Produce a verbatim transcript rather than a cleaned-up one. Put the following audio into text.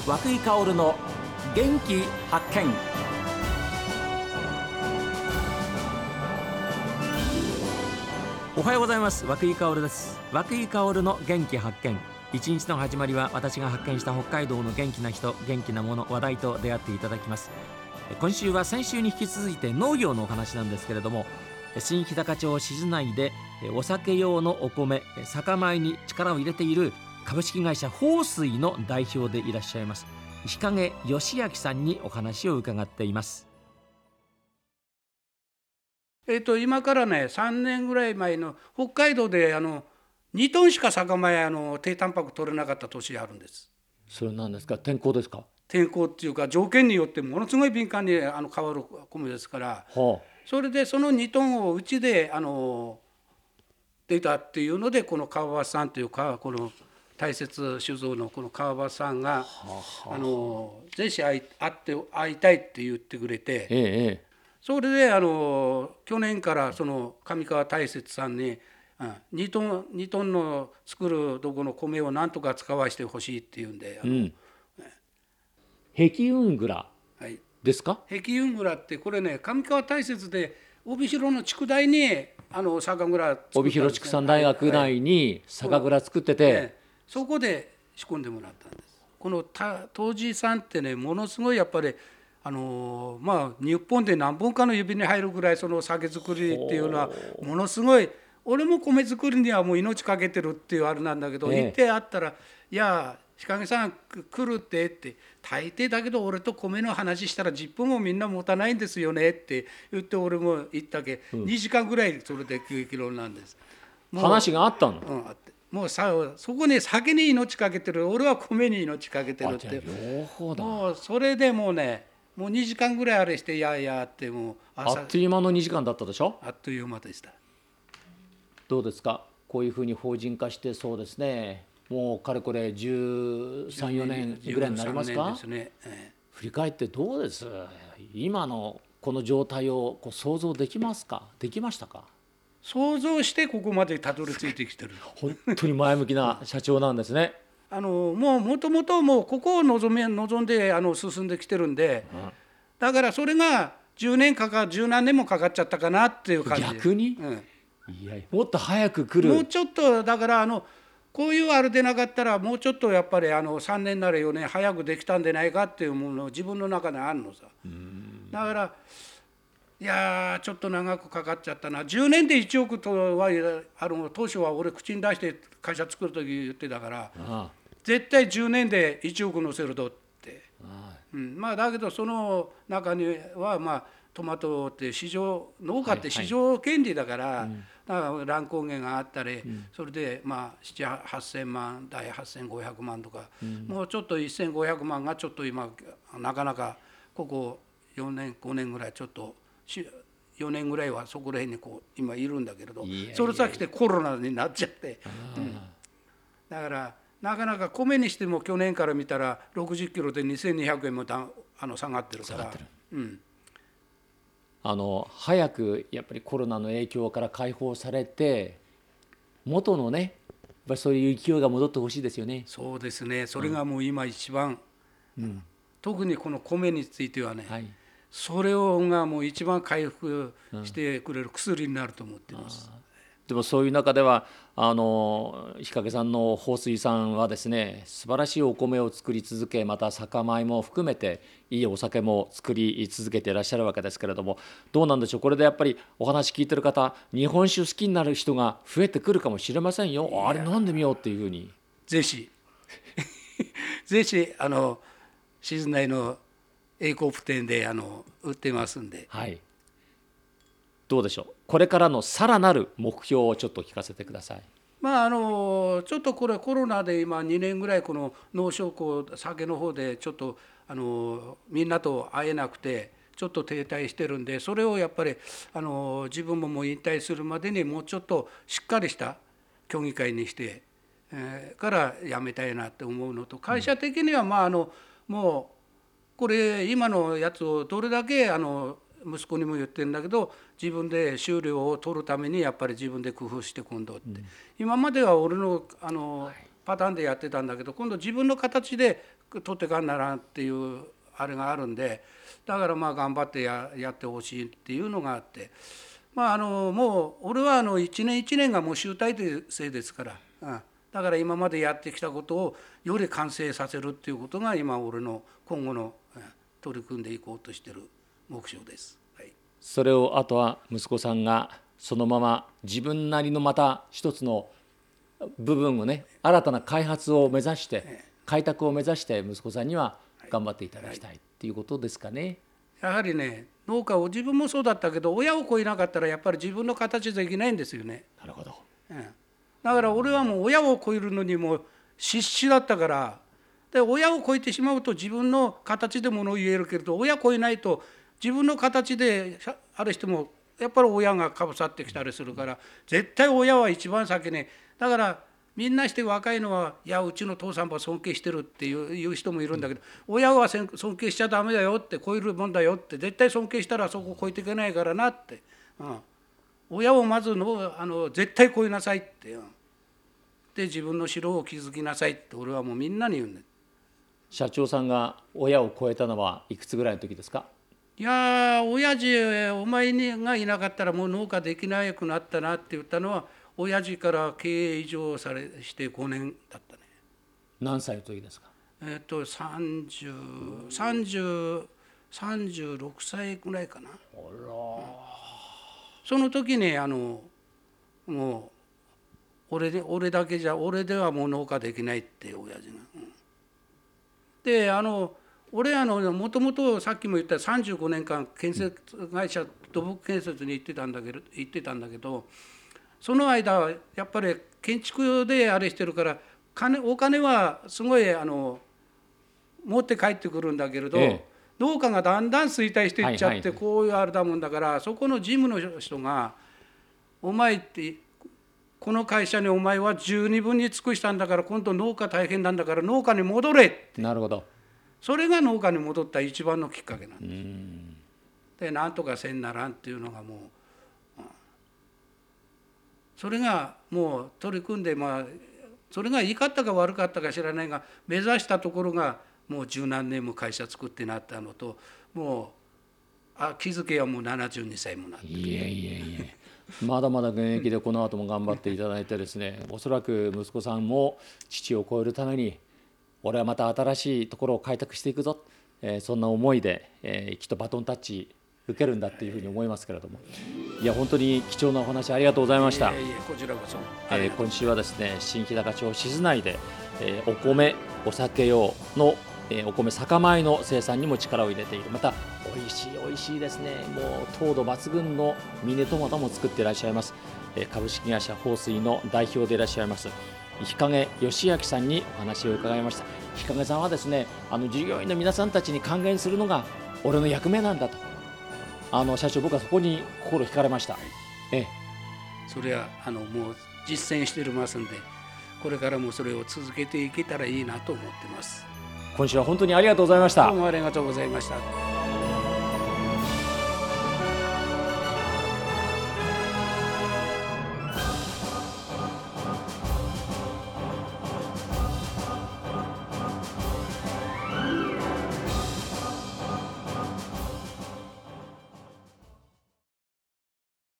涌井薫の元気発見。おはようございます。涌井薫です。涌井薫の元気発見。一日の始まりは私が発見した北海道の元気な人、元気なもの、話題と出会っていただきます。今週は先週に引き続いて農業のお話なんですけれども、新日高町静内でお酒用のお米酒米に力を入れている株式会社豊水の代表でいらっしゃいます日陰義明さんにお話を伺っています。 えー、と今からねさんねんぐらい前の北海道であのにトンしか酒米あの低タンパク取れなかった年あるんです。 それなんですか？天候ですか？ 天候っていうか条件によってものすごい敏感にあの変わる米ですから、 はあ、 それでそのにトンをうちであの出たっていうので、この川端さんというかこの大雪酒造のこの川端さんが、はあはあ、あのぜひ会い、会って会いたいって言ってくれて、 ええ、 それであの去年からその上川大雪さんににトン、にトンの作るとこの米をなんとか使わせてほしいっていうんで、あの、うん、 碧雲蔵ですか？ 碧雲蔵ってこれね、上川大雪で帯広の筑大にあの酒蔵作ったんですね。 帯広畜産大学内に酒蔵作ってて、はいはい、 ね、そこで仕込んでもらったんです。この杜氏さんってね、ものすごいやっぱりあのまあ日本で何本かの指に入るぐらいその酒造りっていうのはものすごい、俺も米作りにはもう命かけてるっていうあれなんだけど、ええ、行ってあったらいや日陰さん来るってって大抵だけど俺と米の話したらじゅっぷんもみんな持たないんですよねって言って俺も行ったけ、うん、にじかんぐらいそれできゅうキロなんです。 話があったの、 うん、あってもうさそこに酒に命かけてる、俺は米に命かけてるって、もうそれでもうねもうにじかんぐらいあれしてやいやってもう朝あっという間のにじかんだったでしょ？ あっという間でした。 どうですか、こういうふうに法人化して？そうですね、もうかれこれじゅうさん、よねんぐらいになりますか？ ですね、ええ、 振り返ってどうです？今のこの状態をこう想像できますか？できましたか？ 想像してここまでたどり着いてきてる本当に前向きな社長なんですね。 あのもうもともともうここを望め望んであの進んできてるんで、うん、だからそれがじゅうねんかか十何年もかかっちゃったかなっていう感じ。 逆に、うん、いやもっと早く来る。 もうちょっとだからあのこういうあれでなかったらもうちょっとやっぱりあのさんねんならよねん早くできたんでないかっていうものを自分の中であるのさ。だからいやちょっと長くかかっちゃったな。じゅうねんでいちおくとはあの当初は俺口に出して会社作る時言ってたから、ああ絶対じゅうねんでいちおく乗せるとって、ああ、うん、まあだけどその中にはまあトマトって市場農家って市場権利だから、はいはい、だから乱高下があったり、うん、それでまあなな、はっせんまんだいはっせんごひゃくまんとか、うん、もうちょっとせんごひゃくまんがちょっと今なかなかここよねんごねんぐらいちょっとよねんぐらいはそこら辺にこう今いるんだけれど、いやいやいやそれさきてコロナになっちゃって、うん、だからなかなか米にしても去年から見たらろくじゅっキロでにせんにひゃくえんもだあの下がってるから、うん、 あの早くやっぱりコロナの影響から解放されて元のねやっぱりそういう勢いが戻ってほしいですよね。 そうですね、それがもう今一番、うん、特にこの米についてはね、はい、それをがもう一番回復してくれる薬になると思っています、 うん、でもそういう中ではあの日陰さんの豊水さんはですね素晴らしいお米を作り続け、また酒米も含めていいお酒も作り続けていらっしゃるわけですけれども、どうなんでしょう、これでやっぱりお話聞いてる方日本酒好きになる人が増えてくるかもしれませんよ。あれ飲んでみようっていうふうにぜひぜひあの静内のエイコープ店であの売ってますんで、 はい、どうでしょう、これからのさらなる目標をちょっと聞かせてください。 まああのちょっとこれコロナで今にねんぐらいこの農商工酒の方でちょっとあのみんなと会えなくてちょっと停滞してるんで、それをやっぱりあの自分ももう引退するまでにもうちょっとしっかりした協議会にして、えー、からやめたいなって思うのと、会社的にはまああのもうこれ今のやつをどれだけあの息子にも言ってるんだけど自分で収量を取るためにやっぱり自分で工夫して今度って、うん、今までは俺のあの、はい、 パターンでやってたんだけど、今度自分の形で取ってかんならんっていうあれがあるんで、だからまあ頑張ってややってほしいっていうのがあって、まああのもう俺はあの一年一年がもう集大成ですから、うん、だから今までやってきたことをより完成させるっていうことが今俺の今後の取り組んでいこうとしている目標です。はい、 それをあとは息子さんがそのまま自分なりのまた一つの部分をね、新たな開発を目指して開拓を目指して息子さんには頑張っていただきたいっていうことですかね。 やはりね、農家を自分もそうだったけど親を超えなかったらやっぱり自分の形できないんですよね。 なるほど、 うん、だから俺はもう親を超えるのにもう必死だったから、で親を超えてしまうと自分の形でものを言えるけれど、親超えないと自分の形である人もやっぱり親がかぶさってきたりするから、絶対親は一番先に。だからみんなして若いのは、いやうちの父さんは尊敬してるっていういう人もいるんだけど、親は尊敬しちゃダメだよって、超えるもんだよって、絶対尊敬したらそこ超えていけないからなって、うん、親をまずのあの絶対超えなさいって、うん、で自分の城を築きなさいって俺はもうみんなに言うんだ。 社長さんが親を超えたのはいくつぐらいの時ですか？ いやー、親父お前がいなかったらもう農家できなくなったなって言ったのは、親父から経営移譲されしてごねんだったね。 何歳の時ですか？ えっとさんじゅう、さんじゅう、さんじゅうろくさいぐらいかな。その時にあのもう俺で俺だけじゃ俺ではもう農家できないって親父が。うん、であの俺あのもともとさっきも言ったさんじゅうごねんかん建設会社土木建設に行ってたんだけど行ってたんだけど、その間はやっぱり建築であれしてるから、金お金はすごいあの持って帰ってくるんだけれど、ええ、農家がだんだん衰退していっちゃって、はいはい、こういうあれだもんだから、そこの事務の人が「お前ってこの会社にお前は十二分に尽くしたんだから、今度農家大変なんだから農家に戻れ」って。 なるほど。 それが農家に戻った一番のきっかけなんです。 うん、 でなんとかせんならんっていうのがもう、うん、それがもう取り組んで、まあそれがいいかったか悪かったか知らないが、目指したところがもう十何年も会社作ってなったのと、もうあ気づけはもうななじゅうにさいもなって、 いえいえいえまだまだ現役でこの後も頑張っていただいてですね、おそらく息子さんも父を超えるために俺はまた新しいところを開拓していくぞ、えー、そんな思いで、えー、きっとバトンタッチ受けるんだっていうふうに思いますけれども、いや本当に貴重なお話ありがとうございました。 いえいえこちらこそ、 えー、今週はですね、新日高町静内で、えー、お米お酒用の、えー、お米酒米の生産にも力を入れている、また美味しい美味しいですね、もう糖度抜群のミネトマトも作っていらっしゃいます、えー、株式会社豊水の代表でいらっしゃいます日陰義明さんにお話を伺いました。日陰さんはですね、あの従業員の皆さんたちに還元するのが俺の役目なんだと、あの社長、僕はそこに心惹かれました。ええ、 それはあのもう実践してますんで、これからもそれを続けていけたらいいなと思ってます。 今週は本当にありがとうございました。 どうもありがとうございました。